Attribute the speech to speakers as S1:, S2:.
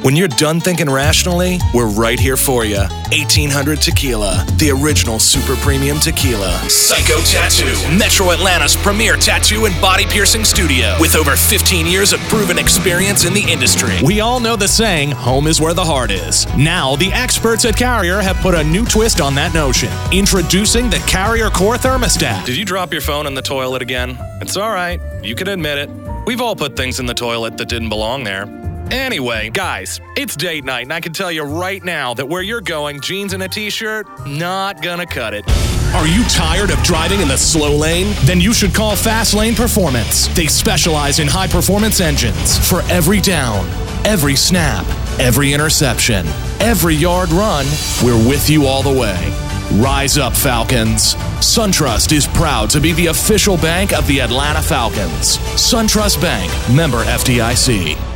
S1: When you're done thinking rationally, we're right here for you. 1800 Tequila, the original super premium tequila. Psycho Tattoo, Metro Atlanta's premier tattoo and body piercing studio with over 15 years of proven experience in the industry.
S2: We all know the saying, home is where the heart is. Now, the experts at Carrier have put a new twist on that notion. Introducing the Carrier Core Thermostat.
S1: Did you drop your phone in the toilet again? It's all right. You can admit it. We've all put things in the toilet that didn't belong there. Anyway, guys, it's date night, and I can tell you right now that where you're going, jeans and a t-shirt, not gonna cut it.
S2: Are you tired of driving in the slow lane? Then you should call Fast Lane Performance. They specialize in high-performance engines for every down, every snap, every interception, every yard run. We're with you all the way. Rise up, Falcons. SunTrust is proud to be the official bank of the Atlanta Falcons. SunTrust Bank, member FDIC.